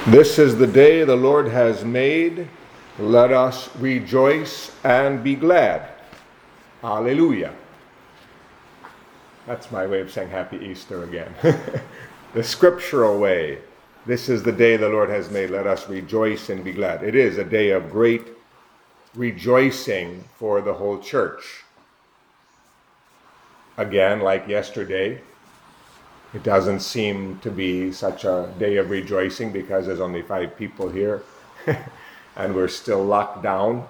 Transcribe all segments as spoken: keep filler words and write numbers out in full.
This is the day the Lord has made. Let us rejoice and be glad. Hallelujah. That's my way of saying Happy Easter again. The scriptural way. This is the day the Lord has made. Let us rejoice and be glad. It is a day of great rejoicing for the whole church. Again, like yesterday, it doesn't seem to be such a day of rejoicing because there's only five people here and we're still locked down.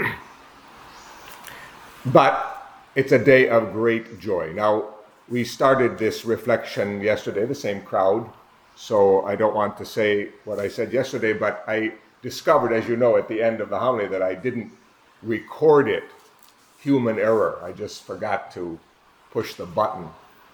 But it's a day of great joy. Now, we started this reflection yesterday, the same crowd, so I don't want to say what I said yesterday, but I discovered, as you know, at the end of the homily that I didn't record it. Human error. I just forgot to push the button.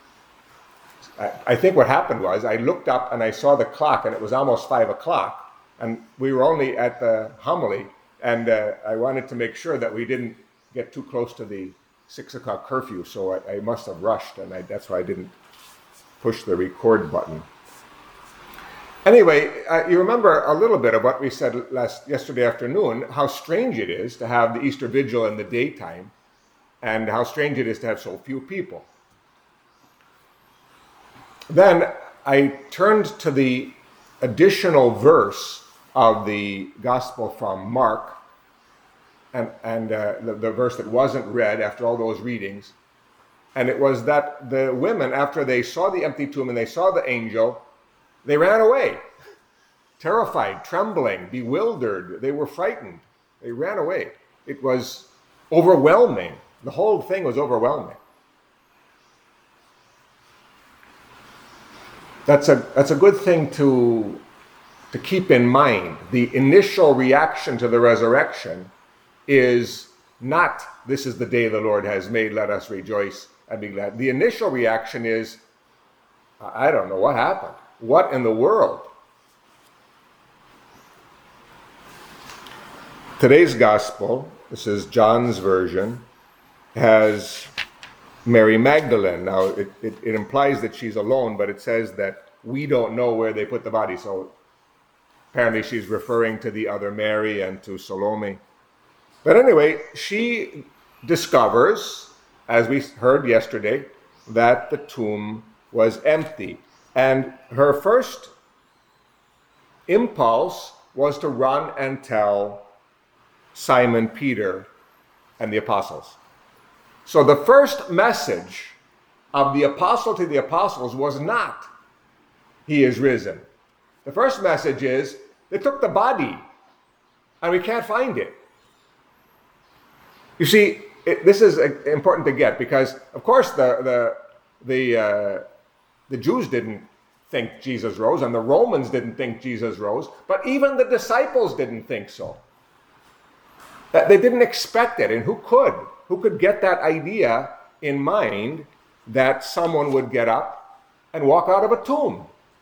I think what happened was I looked up and I saw the clock and it was almost five o'clock and we were only at the homily, and uh, I wanted to make sure that we didn't get too close to the six o'clock curfew, so I, I must have rushed, and I, that's why I didn't push the record button. Anyway, uh, you remember a little bit of what we said last yesterday afternoon, how strange it is to have the Easter Vigil in the daytime and how strange it is to have so few people. Then I turned to the additional verse of the Gospel from Mark, and, and uh, the, the verse that wasn't read after all those readings. And it was that the women, after they saw the empty tomb and they saw the angel, they ran away, terrified, trembling, bewildered. They were frightened. They ran away. It was overwhelming. The whole thing was overwhelming. That's a, that's a good thing to, to keep in mind. The initial reaction to the resurrection is not, this is the day the Lord has made, let us rejoice and be glad. The initial reaction is, I don't know what happened. What in the world? Today's gospel, this is John's version, has Mary Magdalene. Now, it, it, it implies that she's alone, but it says that we don't know where they put the body. So apparently she's referring to the other Mary and to Salome. But anyway, she discovers, as we heard yesterday, that the tomb was empty. And her first impulse was to run and tell Simon Peter and the apostles. So the first message of the apostle to the apostles was not, he is risen. The first message is, they took the body and we can't find it. You see, it, this is important to get because, of course, the the the uh, the Jews didn't think Jesus rose, and the Romans didn't think Jesus rose, but even the disciples didn't think so. That they didn't expect it, and who could? Who could get that idea in mind that someone would get up and walk out of a tomb?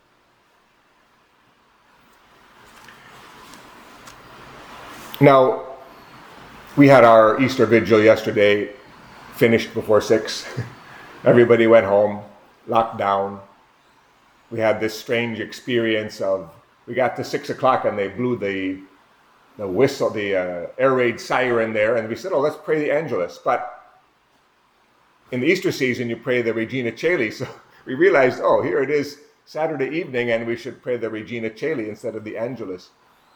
Now, we had our Easter Vigil yesterday, finished before six. Everybody went home, locked down. We had this strange experience of, we got to six o'clock and they blew the the whistle, the uh, air raid siren there, and we said, oh, let's pray the Angelus. But in the Easter season, you pray the Regina Caeli. So we realized, oh, here it is Saturday evening, and we should pray the Regina Caeli instead of the Angelus.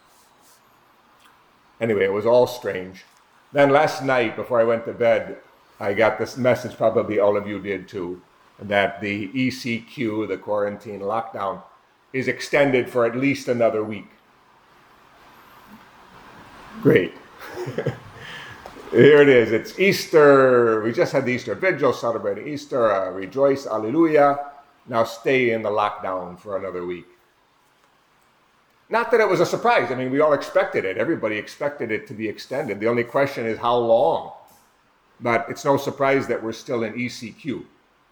Anyway, it was all strange. Then last night, before I went to bed, I got this message, probably all of you did too, that the E C Q, the quarantine lockdown, is extended for at least another week. Great. Here it is. It's Easter. We just had the Easter Vigil, celebrating Easter. Uh, rejoice, alleluia. Now stay in the lockdown for another week. Not that it was a surprise. I mean, we all expected it. Everybody expected it to be extended. The only question is how long. But it's no surprise that we're still in E C Q.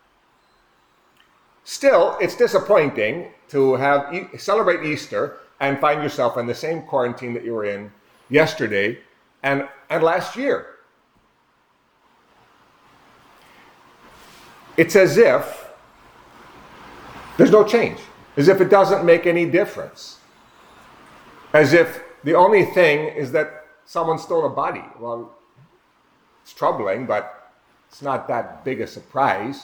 Still, it's disappointing to have e- celebrate Easter and find yourself in the same quarantine that you were in yesterday and, and last year. It's as if there's no change, as if it doesn't make any difference. As if the only thing is that someone stole a body. Well, it's troubling, but it's not that big a surprise.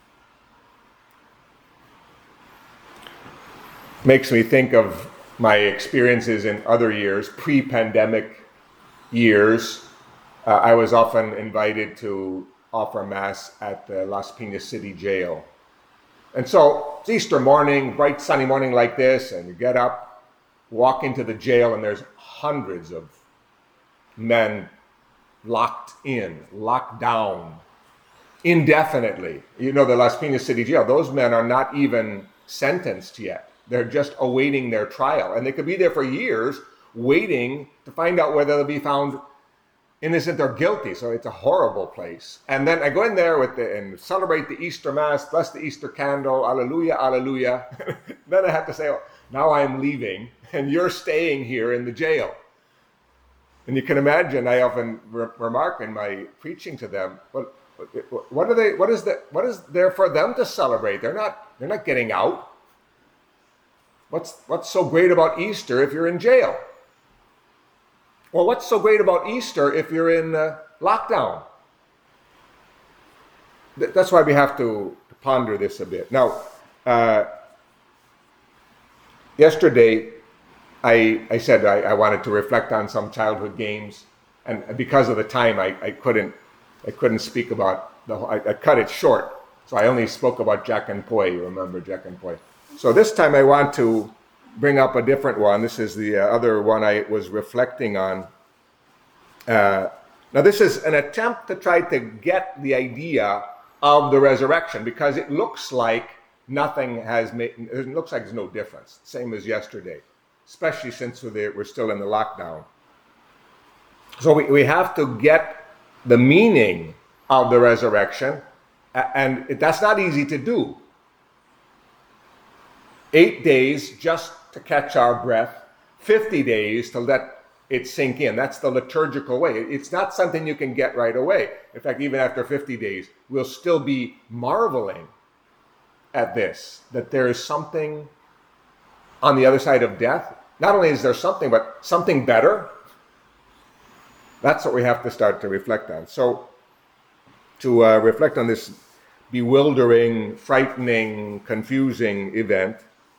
Makes me think of my experiences in other years, pre-pandemic years. Uh, I was often invited to offer Mass at the Las Piñas City Jail. And so it's Easter morning, bright sunny morning like this, and you get up, walk into the jail, and there's hundreds of men locked in, locked down, indefinitely. You know, the Las Piñas City Jail, those men are not even sentenced yet. They're just awaiting their trial. And they could be there for years waiting to find out whether they'll be found innocent or guilty. So it's a horrible place. And then I go in there with the, and celebrate the Easter Mass, bless the Easter candle, alleluia, alleluia. Then I have to say, oh, now I'm leaving and you're staying here in the jail. And you can imagine, I often re- remark in my preaching to them, well, what are they, what is that, what is there for them to celebrate? They're not, they're not getting out. What's, what's so great about Easter if you're in jail? Well, what's so great about Easter if you're in uh, lockdown? Th- that's why we have to, to ponder this a bit. Now, uh, yesterday, I, I said I, I wanted to reflect on some childhood games, and because of the time, I, I couldn't I couldn't speak about the whole, I, I cut it short, so I only spoke about Jack and Poi. You remember Jack and Poi? So this time I want to bring up a different one. This is the uh, other one I was reflecting on. Uh, now this is an attempt to try to get the idea of the resurrection, because it looks like nothing has made, it looks like there's no difference, same as yesterday, especially since we're still in the lockdown. So we, we have to get the meaning of the resurrection, and that's not easy to do. Eight days just to catch our breath, fifty days to let it sink in. That's the liturgical way. It's not something you can get right away. In fact, even after fifty days, we'll still be marveling at this, that there is something on the other side of death. Not only is there something, but something better. That's what we have to start to reflect on. So, to uh, reflect on this bewildering, frightening, confusing event,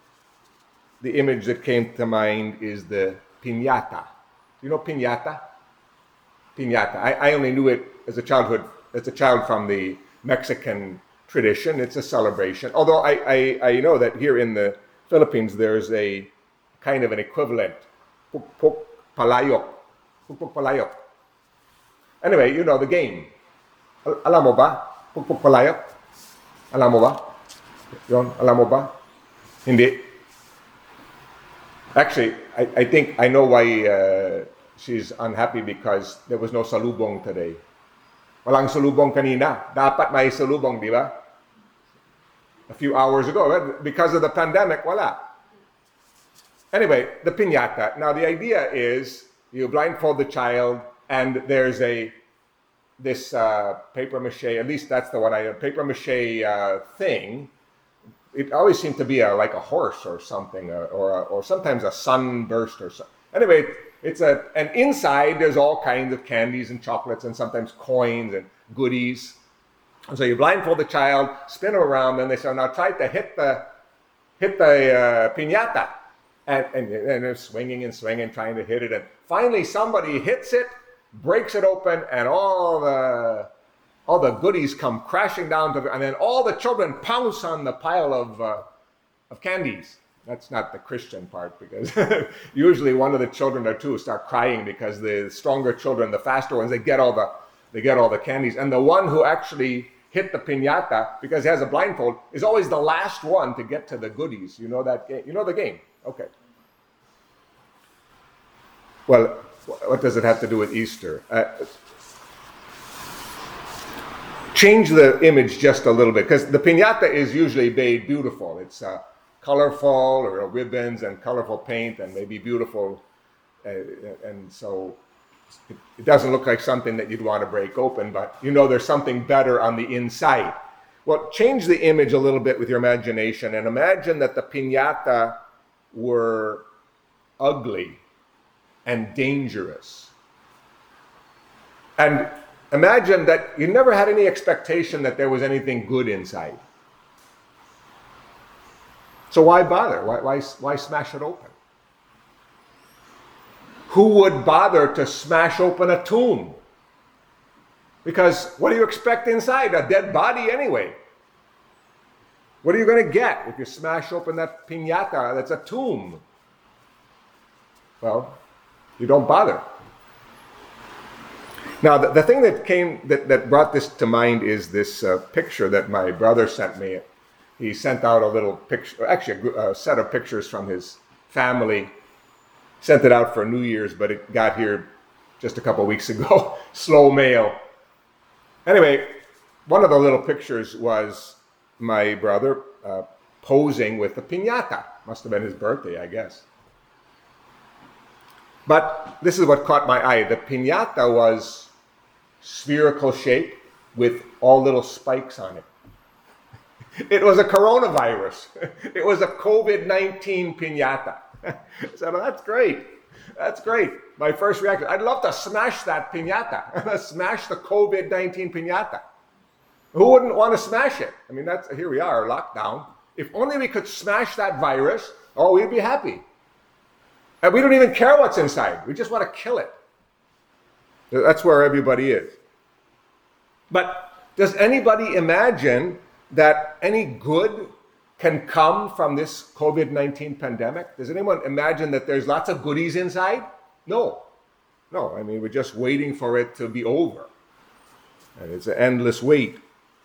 the image that came to mind is the piñata. You know piñata? Piñata. I, I only knew it as a childhood, as a child from the Mexican tradition. It's a celebration. Although I, I, I know that here in the Philippines there's a kind of an equivalent, pukpuk palayok. Pukpuk palayok. Anyway, you know the game. Al- alam mo ba? Pukpuk palayok? Alam mo ba? Yon, alam mo ba? Hindi. Actually, I, I think I know why uh, she's unhappy, because there was no salubong today. Walang salubong kanina. Dapat may salubong, di ba? A few hours ago. Because of the pandemic, wala. Anyway, the piñata. Now, the idea is you blindfold the child, and there's a this uh, paper mache, at least that's the one I have, paper mache uh, thing. It always seemed to be a, like a horse or something, or or, or sometimes a sunburst or something. Anyway, it's a, and inside there's all kinds of candies and chocolates and sometimes coins and goodies. And so you blindfold the child, spin them around, and they say, now try to hit the hit the uh, piñata. And, and, and they're swinging and swinging, trying to hit it. And finally somebody hits it, breaks it open, and all the all the goodies come crashing down to the, and then all the children pounce on the pile of uh, of candies. That's not the Christian part, because usually one of the children or two start crying because the stronger children, the faster ones, they get all the they get all the candies. And the one who actually hit the piñata, because he has a blindfold, is always the last one to get to the goodies. You know that game? You know the game? Okay. Well, what does it have to do with Easter? Uh, change the image just a little bit, because the piñata is usually made beautiful. It's uh, colorful, or ribbons and colorful paint, and maybe beautiful, uh, and so it, it doesn't look like something that you'd want to break open, but you know there's something better on the inside. Well, change the image a little bit with your imagination, and imagine that the piñata were ugly, and dangerous. And imagine that you never had any expectation that there was anything good inside. So why bother? Why, why, why smash it open? Who would bother to smash open a tomb? Because what do you expect inside? A dead body anyway. What are you going to get if you smash open that piñata that's a tomb? Well, you don't bother. Now, the, the thing that came that, that brought this to mind is this uh, picture that my brother sent me. He sent out a little picture, actually a, a set of pictures from his family. Sent it out for New Year's, but it got here just a couple weeks ago. Slow mail. Anyway, one of the little pictures was my brother uh, posing with the piñata. Must have been his birthday, I guess. But this is what caught my eye. The piñata was spherical shape with all little spikes on it. It was a coronavirus. It was a COVID nineteen piñata. So that's great. That's great. My first reaction, I'd love to smash that piñata. Smash the COVID nineteen piñata. Who wouldn't want to smash it? I mean, that's here we are, lockdown. If only we could smash that virus, oh, we'd be happy. And we don't even care what's inside. We just want to kill it. That's where everybody is. But does anybody imagine that any good can come from this COVID nineteen pandemic? Does anyone imagine that there's lots of goodies inside? No. No, I mean, we're just waiting for it to be over. And it's an endless wait.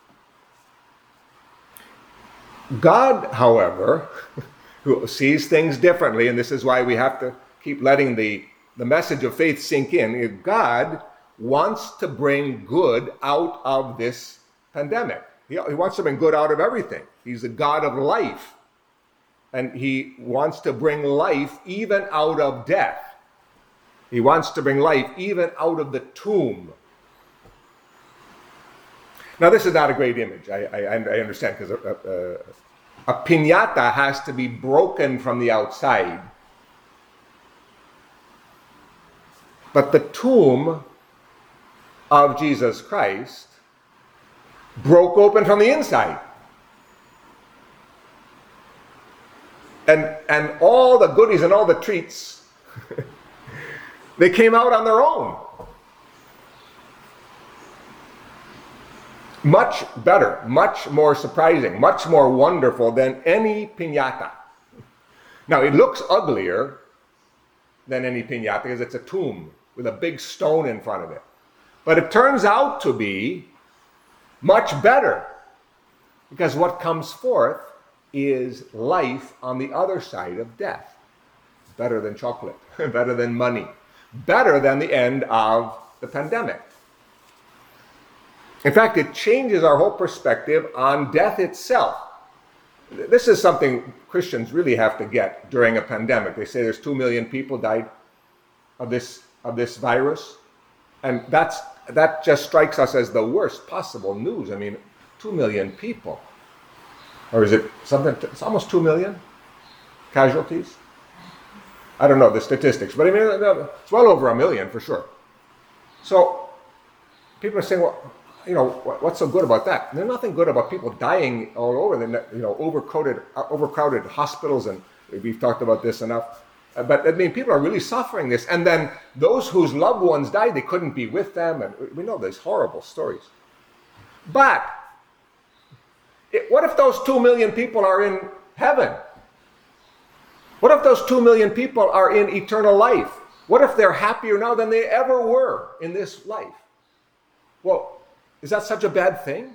God, however, who sees things differently, and this is why we have to keep letting the, the message of faith sink in, God wants to bring good out of this pandemic. He, he wants to bring good out of everything. He's the God of life. And he wants to bring life even out of death. He wants to bring life even out of the tomb. Now, this is not a great image. I, I, I understand, because a, a, a piñata has to be broken from the outside. But the tomb of Jesus Christ broke open from the inside. And, and all the goodies and all the treats, they came out on their own. Much better, much more surprising, much more wonderful than any piñata. Now, it looks uglier than any piñata because it's a tomb with a big stone in front of it. But it turns out to be much better, because what comes forth is life on the other side of death. Better than chocolate, better than money, better than the end of the pandemic. In fact, it changes our whole perspective on death itself. This is something Christians really have to get during a pandemic. They say there's two million people died of this of this virus, and that's that just strikes us as the worst possible news. I mean, two million people, or is it something? It's almost two million casualties. I don't know the statistics, but I mean, it's well over a million for sure. So people are saying, well, you know, what's so good about that? And there's nothing good about people dying all over the, you know, overcrowded, overcrowded hospitals, and we've talked about this enough. But I mean, people are really suffering this. And then those whose loved ones died, they couldn't be with them, and we know these horrible stories. But it, what if those two million people are in heaven? What if those two million people are in eternal life? What if they're happier now than they ever were in this life? Well, is that such a bad thing?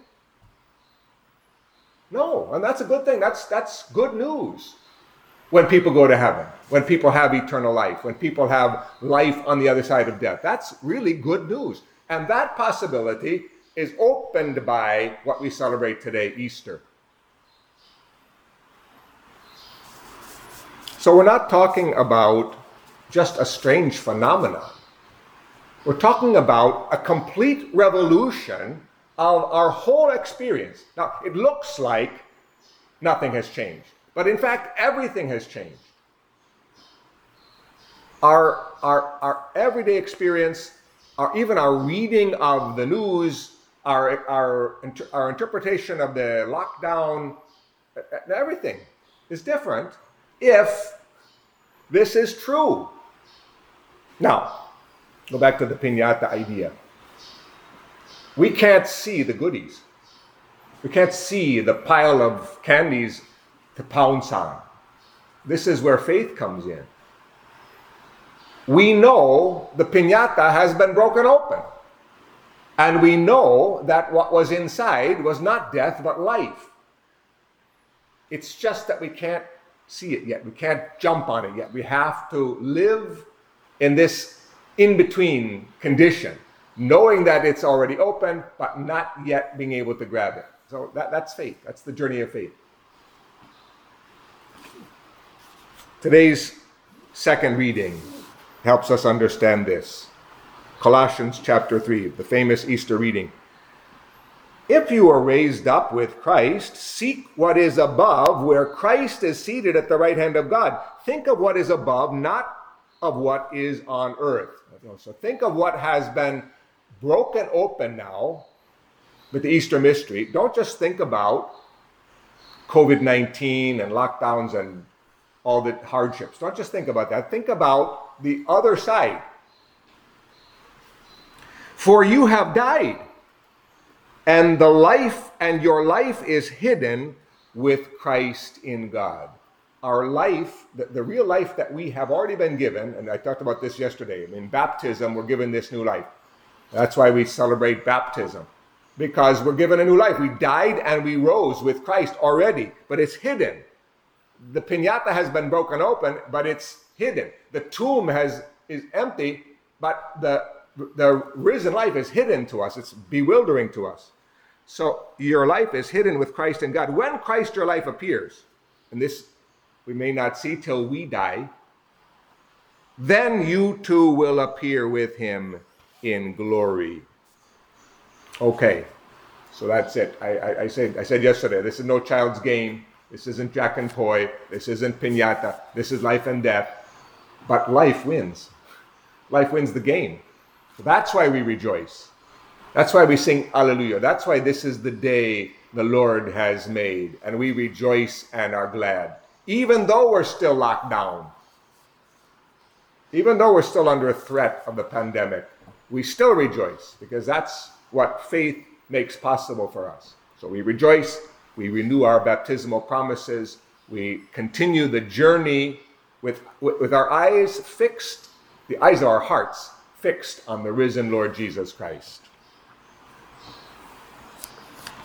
No, and that's a good thing. That's, that's good news. When people go to heaven, when people have eternal life, when people have life on the other side of death, that's really good news. And that possibility is opened by what we celebrate today, Easter. So we're not talking about just a strange phenomenon. We're talking about a complete revolution of our whole experience. Now, it looks like nothing has changed, but in fact, everything has changed. our, our, our everyday experience, our, even our reading of the news, our, our, our interpretation of the lockdown, everything is different if this is true. Now, go back to the piñata idea. We can't see the goodies. We can't see the pile of candies to pounce on. This is where faith comes in. We know the piñata has been broken open. And we know that what was inside was not death, but life. It's just that we can't see it yet. We can't jump on it yet. We have to live in this in-between condition, knowing that it's already open, but not yet being able to grab it. So that, that's faith. That's the journey of faith. Today's second reading helps us understand this. Colossians chapter three, the famous Easter reading. If you are raised up with Christ, seek what is above, where Christ is seated at the right hand of God. Think of what is above, not of what is on earth. So think of what has been broken open now with the Easter mystery. Don't just think about covid nineteen and lockdowns and all the hardships. Don't just think about that. Think about the other side. For you have died, and the life and your life is hidden with Christ in God. Our life, the, the real life that we have already been given, and I talked about this yesterday, in baptism, we're given this new life. That's why we celebrate baptism, because we're given a new life. We died and we rose with Christ already, but it's hidden. The piñata has been broken open, but it's hidden. The tomb has is empty, but the the risen life is hidden to us. It's bewildering to us. So your life is hidden with Christ in God. When Christ your life appears, and this we may not see till we die, then you too will appear with him in glory. Okay, so that's it. I, I, I said I said yesterday, this is no child's game. This isn't Jack and Toy. This isn't piñata. This is life and death. But life wins. Life wins the game. So that's why we rejoice. That's why we sing Alleluia. That's why this is the day the Lord has made. And we rejoice and are glad. Even though we're still locked down. Even though we're still under a threat of the pandemic. We still rejoice. Because that's what faith makes possible for us. So we rejoice. We renew our baptismal promises. We continue the journey with, with, with our eyes fixed, the eyes of our hearts fixed on the risen Lord Jesus Christ.